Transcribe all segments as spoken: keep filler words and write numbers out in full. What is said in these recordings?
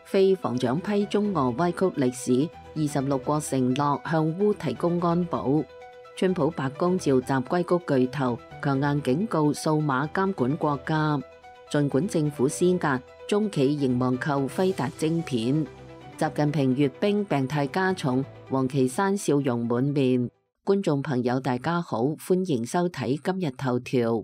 非防長批中俄歪曲歷史，二十六國承諾向烏提供安保。川普白宮召集硅谷巨頭，強硬警告數碼監管國家。儘管政府施壓，中企仍望購輝達晶片。習近平閱兵病態加重，王岐山笑容滿面。觀眾朋友大家好，歡迎收睇今日頭條。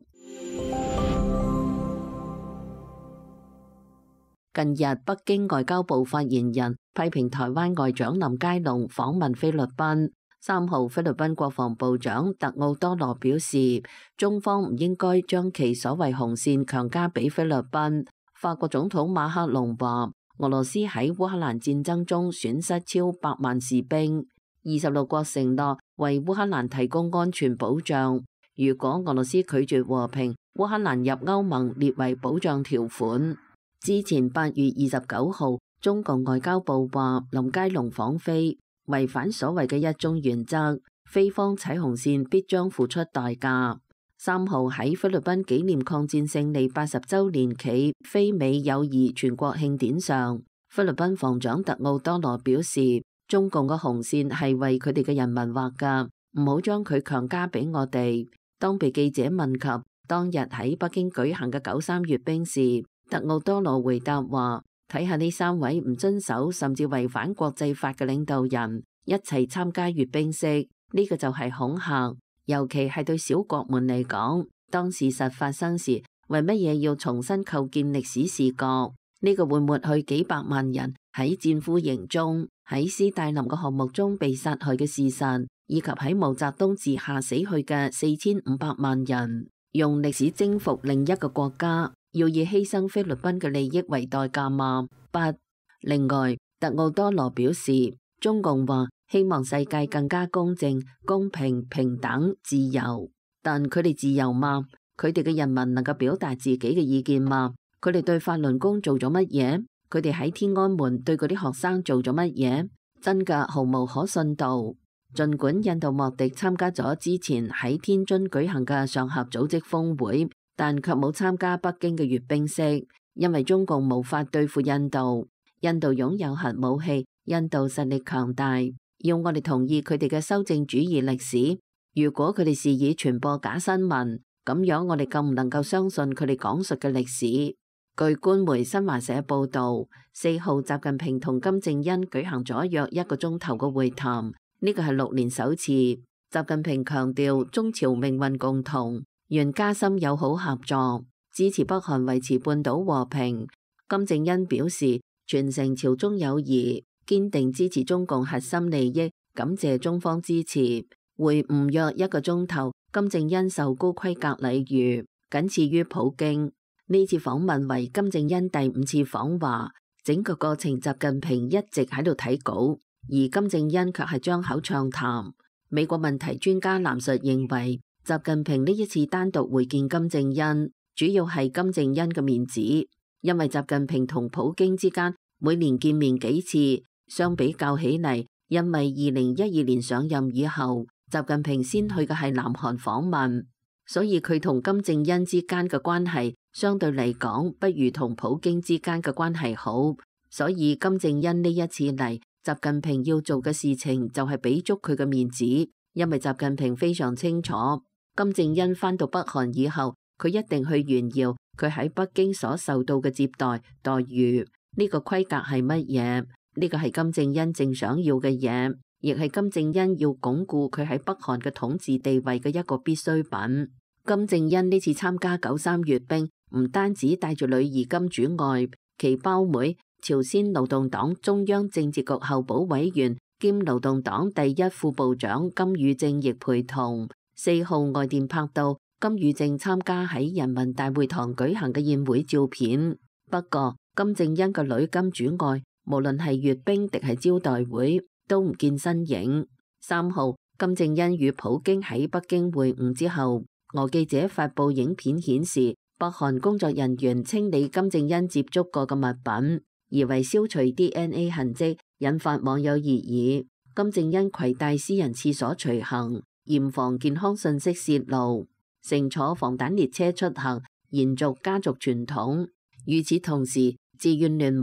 近日，北京外交部發言人批評台灣外長林佳龍訪問菲律賓。三號，菲律賓國防部長特奧多羅表示，中方唔應該將其所謂紅線強加俾菲律賓。法國總統馬克龍話，俄羅斯喺烏克蘭戰爭中損失超百萬士兵。二十六國承諾為烏克蘭提供安全保障。如果俄羅斯拒絕和平，烏克蘭入歐盟列為保障條款。之前八月二十九號，中共外交部話林佳龍訪菲違反所謂嘅一中原則，菲方踩紅線必將付出代價。三號，喺菲律賓紀念抗戰勝利八十週年暨菲美友誼全國慶典上，菲律賓防長特奧多羅表示，中共嘅紅線係為佢哋嘅人民畫㗎，唔好將佢強加俾我哋。當被記者問及當日喺北京舉行嘅九三閱兵時，特奧多羅回答話：睇下呢三位唔遵守甚至違反國際法嘅領導人一齊參加閱兵式，呢個就係恐嚇。尤其係對小國們嚟講，當事實發生時，為乜嘢要重新構建歷史視角？呢個會抹去幾百萬人喺戰俘營中、喺斯大林嘅項目中被殺害嘅事實，以及喺毛澤東治下死去嘅四千五百萬人。用歷史征服另一個國家，要以犧牲菲律賓嘅利益為代價嗎？不。另外，特奧多羅表示，中共話希望世界更加公正、公平、平等、自由，但佢哋自由嗎？佢哋嘅人民能夠表達自己嘅意見嗎？佢哋對法輪功做咗乜嘢？佢哋喺天安門對嗰啲學生做咗乜嘢？真嘅毫無可信度。儘管印度莫迪參加咗之前喺天津舉行嘅上合組織峰會，但卻冇參加北京嘅閱兵式，因為中共無法對付印度。印度擁有核武器，印度實力強大，要我哋同意佢哋嘅修正主義歷史。如果佢哋肆意傳播假新聞，咁樣我哋更唔能夠相信佢哋講述嘅歷史。據官媒新華社報道，四號習近平同金正恩舉行咗約一個鐘頭嘅會談。呢個係六年首次。習近平強調中朝命運共同，願加深友好合作，支持北韓維持半島和平。金正恩表示傳承朝中友誼，堅定支持中共核心利益，感謝中方支持。會晤約一個鐘頭，金正恩受高規格禮遇，僅次於普京。呢次訪問為金正恩第五次訪華，整個過程習近平一直喺度睇稿。而金正恩卻係張口暢談。美國問題專家藍述認為，習近平呢一次單獨會見金正恩，主要係金正恩嘅面子，因為習近平同普京之間每年見面幾次，相比較起嚟，因為二零一二年上任以後，習近平先去嘅係南韓訪問，所以佢同金正恩之間嘅關係相對嚟講，不如同普京之間嘅關係好。所以金正恩呢一次嚟，習近平要做嘅事情就係俾足佢嘅面子，因為習近平非常清楚，金正恩返到北韓以後，佢一定去炫耀佢喺北京所受到嘅接待待遇。呢個規格係乜嘢？呢個係金正恩正想要嘅嘢，亦係金正恩要鞏固佢喺北韓嘅統治地位嘅一個必需品。金正恩呢次參加九三閱兵，唔單止帶住女兒金主愛，其胞妹朝鮮勞動黨中央政治局候補委員兼勞動黨第一副部長金與正亦陪同。四號外電拍到金與正參加喺人民大會堂舉行嘅宴會照片。不過金正恩個女金主愛無論係閱兵定係招待會都唔見身影。三號金正恩與普京喺北京會晤之後，俄記者發布影片顯示，北韓工作人員清理金正恩接觸過嘅物品，而為消除 D N A 痕跡，引發網友熱議。金正恩攜帶私人廁所隨行，嚴防健康信息泄露，乘坐防彈列車出行，延續家族傳統。與此同時，自願聯盟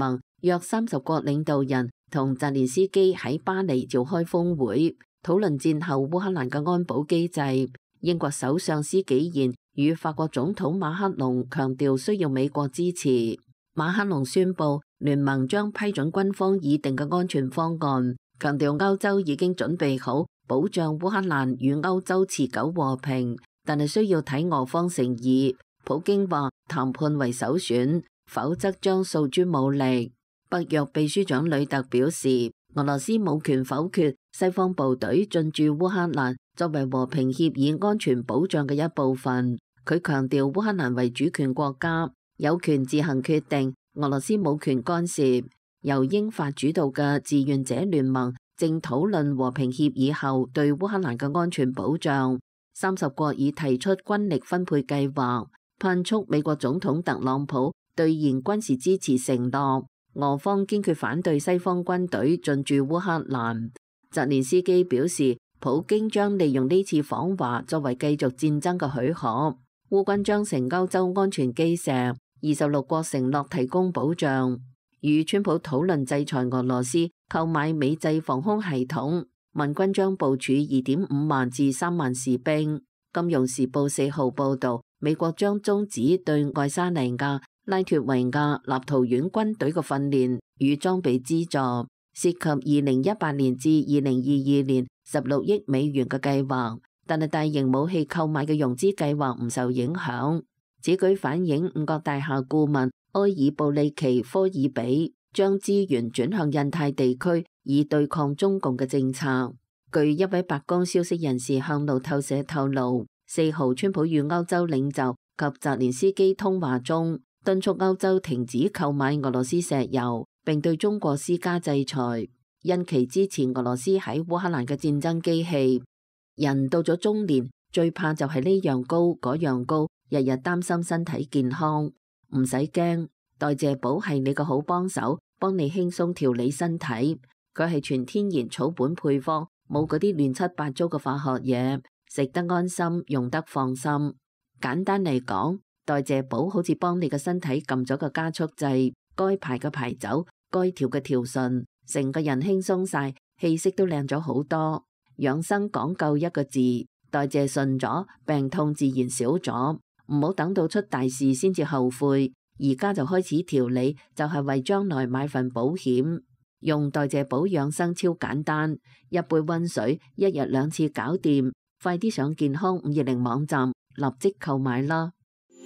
約三十國領導人同澤連斯基喺巴黎召開峰會，討論戰後烏克蘭嘅安保機制。英國首相施紀賢與法國總統馬克龍強調需要美國支持。馬克龍宣布聯盟將批准軍方擬定嘅安全方案，強調歐洲已經準備好保障烏克蘭與歐洲持久和平，但係需要睇俄方誠意。普京話談判為首選，否則將訴諸武力。北約秘書長呂特表示，俄羅斯冇權否決西方部隊進駐烏克蘭作為和平協議安全保障嘅一部分。佢強調烏克蘭為主權國家，有權自行決定，俄羅斯冇權干涉。由英法主導嘅志願者聯盟正討論和平協議後對烏克蘭嘅安全保障。三十國已提出軍力分配計劃，盼促美國總統特朗普兌現軍事支持承諾。俄方堅決反對西方軍隊進駐烏克蘭。澤連斯基表示，普京將利用呢次訪華作為繼續戰爭嘅許可。烏軍將成歐洲安全基石，二十六國承諾提供保障。與川普討論制裁俄羅斯購買美製防空系統，民軍將部署二點五萬至三萬士兵。金融時報四號報道，美國將終止對愛沙尼亞、拉脫維亞、立陶宛軍隊嘅訓練與裝備資助，涉及二零一八年至二零二二年十六億美元嘅計劃，但係大型武器購買嘅融資計劃唔受影響。此舉反映五角大廈顧問埃爾布利奇科爾比將資源轉向印太地區，以對抗中共嘅政策。據一位白宮消息人士向路透社透露，四號川普與歐洲領袖及澤連斯基通話中，敦促歐洲停止購買俄羅斯石油，並對中國施加制裁，因其支持俄羅斯喺烏克蘭嘅戰爭機器。人到咗中年，最怕就係呢樣高嗰樣高，日日擔心身體健康。唔使驚，代謝寶係你個好幫手，幫你輕鬆調理身體。佢係全天然草本配方，冇嗰啲亂七八糟嘅化學嘢，食得安心，用得放心。簡單嚟講，代謝寶好似幫你嘅身體撳咗個加速掣，該排嘅排走，該調嘅調順，成個人輕鬆晒，氣色都靚咗好多。養生講究一個字，代謝順咗，病痛自然少咗。唔好等到出大事先至後悔，而家就開始調理，就係為將來買份保險。用代謝寶養生超簡單，一杯溫水，一日兩次搞掂。快啲上健康五二零網站立即購買啦！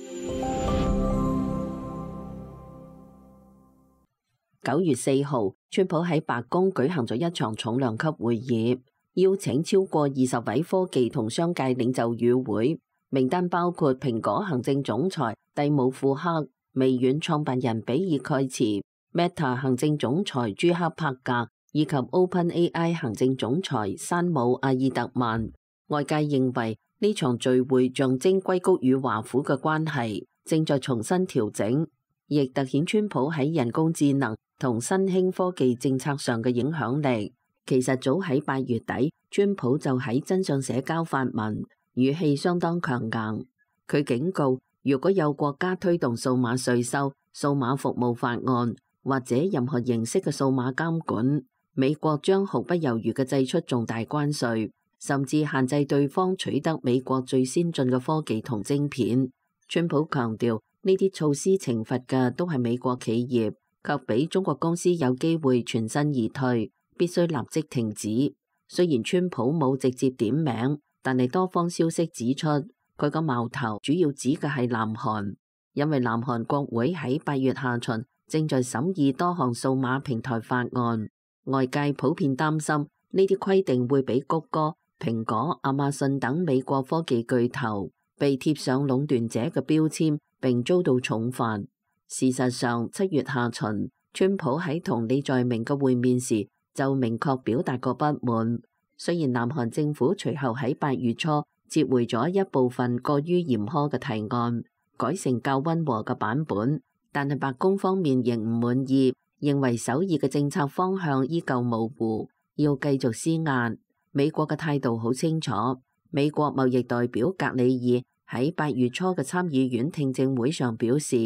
九月四號，川普喺白宮舉行咗一場重量級會議，邀請超過二十位科技同商界領袖與會。名單包括蘋果行政總裁蒂姆庫克、微軟創辦人比爾蓋茨、Meta 行政總裁朱克柏格以及 OpenAI 行政總裁山姆阿爾特曼。外界認為呢場聚會象徵硅谷與華府嘅關係正在重新調整，亦凸顯川普喺人工智能同新興科技政策上嘅影響力。其實早喺八月底，川普就喺真相社交發文，語氣相當強硬。佢警告，如果有國家推動數碼稅收、數碼服務法案或者任何形式嘅數碼監管，美國將毫不猶豫嘅祭出重大關稅，甚至限制對方取得美國最先進嘅科技同晶片。川普強調，呢啲措施懲罰嘅都係美國企業，及俾中國公司有機會全身而退，必須立即停止。雖然川普冇直接點名，但係多方消息指出，佢個矛頭主要指嘅係南韓，因為南韓國會喺八月下旬正在審議多項數碼平台法案，外界普遍擔心呢啲規定會俾谷歌、蘋果、亞馬遜等美國科技巨頭被貼上壟斷者嘅標籤，並遭到重罰。事實上，七月下旬，川普喺同李在明嘅會面時就明確表達過不滿。雖然南韓政府隨後喺八月初撤回咗一部分過於嚴苛嘅提案，改成較溫和嘅版本，但係白宮方面仍唔滿意，認為首爾嘅政策方向依舊模糊，要繼續施壓。美國嘅態度好清楚。美國貿易代表格里爾喺八月初嘅參議院聽證會上表示，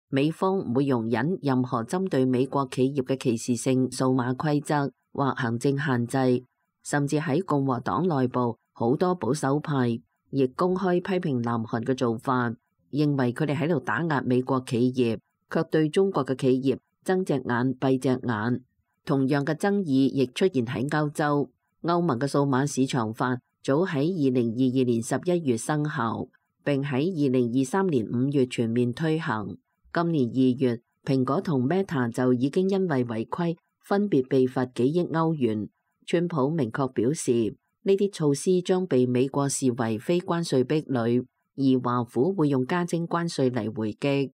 美方唔會容忍任何針對美國企業嘅歧視性數碼規則或行政限制，甚至喺共和黨內部好多保守派亦公開批評南韓嘅做法，認為佢哋喺度打壓美國企業，卻對中國嘅企業睜隻眼閉隻眼。同樣嘅爭議亦出現喺歐洲，歐盟嘅數碼市場法早喺二零二二年十一月生效，並喺二零二三年五月全面推行。今年二月，蘋果同 Meta 就已經因為違規分別被罰幾億歐元。川普明確表示，呢啲措施將被美國視為非關稅壁壘，而華府會用加徵關稅嚟回擊。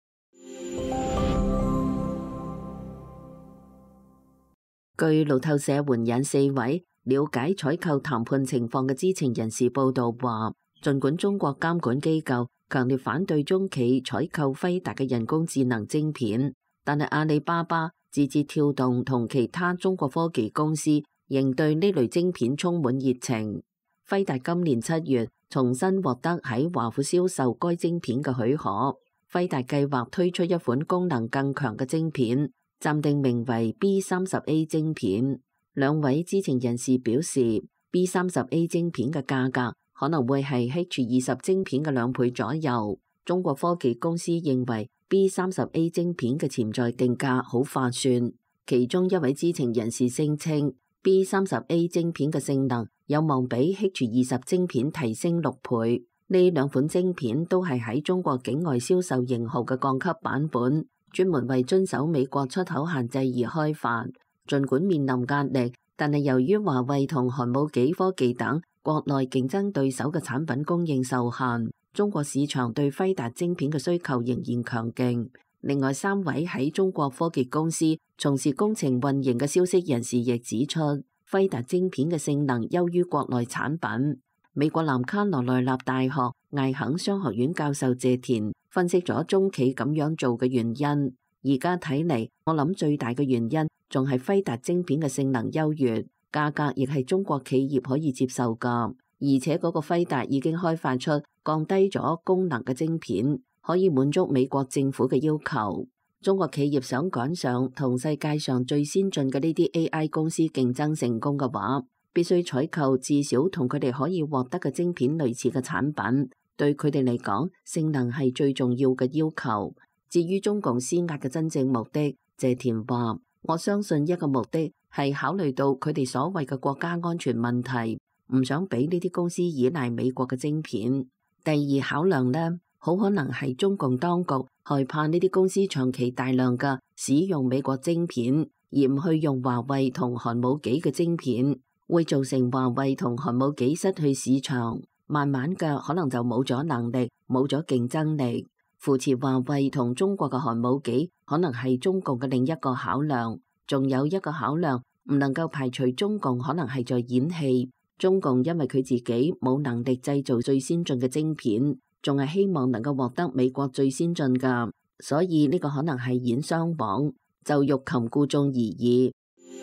據路透社援引四位了解採購談判情況嘅知情人士報道話，儘管中國監管機構強烈反對中企採購輝達嘅人工智能晶片，但係阿里巴巴、字節跳動同其他中國科技公司仍對呢類晶片充滿熱情。輝達今年七月重新獲得喺華府銷售該晶片嘅許可。輝達計劃推出一款功能更強嘅晶片，暫定名為 B 三十 A 晶片。兩位知情人士表示 ，B 三十 A 晶片嘅價格可能會係 H 二十晶片嘅兩倍左右。中國科技公司認為 B 三十 A 晶片嘅潛在定價好划算。其中一位知情人士聲稱 ，B 三十 A 晶片嘅性能有望比 H 二十晶片提升六倍。呢兩款晶片都係喺中國境外銷售型號嘅降級版本，專門為遵守美國出口限制而開發。儘管面臨壓力，但係由於華為同寒武紀科技等國內競爭對手嘅產品供應受限，中國市場對輝達晶片嘅需求仍然強勁。另外三位喺中國科技公司從事工程運營嘅消息人士亦指出，輝達晶片嘅性能優於國內產品。美國南卡羅來納大學艾肯商學院教授謝田分析咗中企咁樣做嘅原因。而家睇嚟，我諗最大嘅原因仲係輝達晶片嘅性能優越，價格亦係中國企業可以接受㗎。而且嗰個輝達已經開發出降低咗功能嘅晶片，可以滿足美國政府嘅要求。中國企業想趕上同世界上最先進嘅呢啲 A I 公司競爭成功嘅話，必須採購至少同佢哋可以獲得嘅晶片類似嘅產品。對佢哋嚟講，性能係最重要嘅要求。至於中共施壓嘅真正目的，謝田話：我相信一個目的係考慮到佢哋所謂嘅國家安全問題，唔想俾呢啲公司依賴美國嘅晶片。第二考量呢，好可能係中共當局害怕呢啲公司長期大量嘅使用美國晶片，而唔去用華為同寒武紀嘅晶片，會造成華為同寒武紀失去市場，慢慢嘅可能就冇咗能力，冇咗競爭力。扶持華為同中國嘅寒武紀可能係中共嘅另一個考量，仲有一個考量唔能夠排除中共可能係在演戲。中共因為佢自己冇能力製造最先進嘅晶片，仲係希望能夠獲得美國最先進嘅，所以呢個可能係演雙簧，就欲擒故縱而已。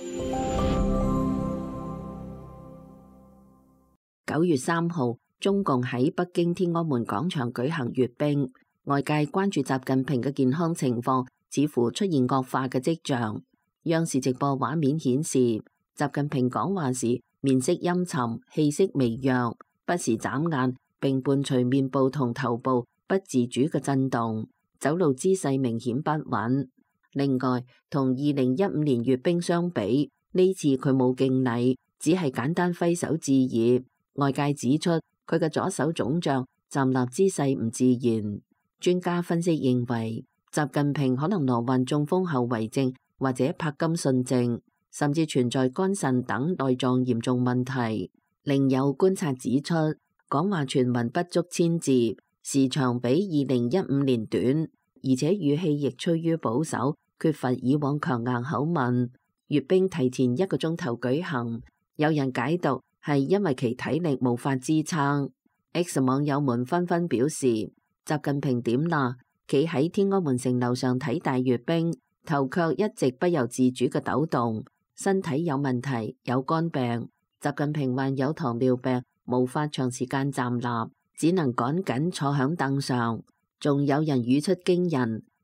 九月三號，中共喺北京天安門廣場舉行閱兵。外界關注習近平嘅健康情況，似乎出現惡化嘅跡象。央視直播畫面顯示，習近平講話時面色陰沉，氣息微弱，不時眨眼，並伴隨面部同頭部不自主嘅震動，走路姿勢明顯不穩。另外，同二零一五年閱兵相比，呢次佢冇敬禮，只係簡單揮手致意。外界指出，佢嘅左手腫脹，站立姿勢唔自然。專家分析認為，習近平可能罹患中風後遺症或者柏金遜症，甚至存在肝腎等內臟嚴重問題。另有觀察指出，講話全文不足千字，時長比二零一五年短，而且語氣亦趨於保守，缺乏以往強硬口吻。閱兵提前一個鐘頭舉行，有人解讀係因為其體力無法支撐。X 網友們紛紛表示，習近平點啦，企喺天安門城樓上睇大閱兵，頭卻一直不由自主嘅抖動，身體有問題，有肝病。習近平患有糖尿病，無法長時間站立，只能趕緊坐響凳上。仲有人語出驚人，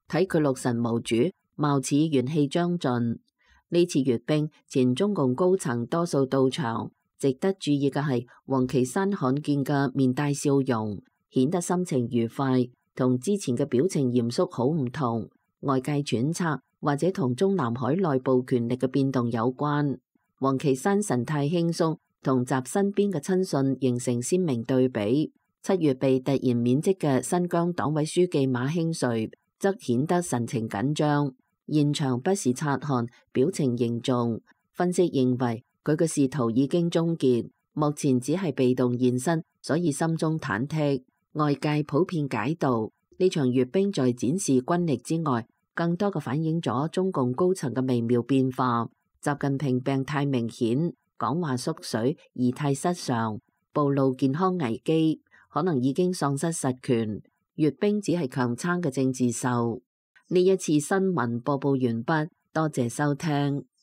睇佢六神無主，貌似元氣將盡。呢次閱兵，前中共高層多數到場。值得注意嘅係，王岐山罕見嘅面帶笑容，顯得心情愉快，同之前嘅表情嚴肅好唔同。外界揣測，或者同中南海內部權力嘅變動有關。王岐山神態輕鬆，同習身邊嘅親信形成鮮明對比。七月被突然免職嘅新疆黨委書記馬興瑞，則顯得神情緊張，現場不時察看，表情凝重。分析認為，佢嘅仕途已經終結，目前只係被動現身，所以心中忐忑。外界普遍解讀，呢場閱兵在展示軍力之外，更多嘅反映咗中共高層嘅微妙變化。習近平病態明顯，講話縮水，儀態失常，暴露健康危機，可能已經喪失實權。閱兵只係強撐嘅政治秀。呢一次新聞播報完畢，多謝收聽。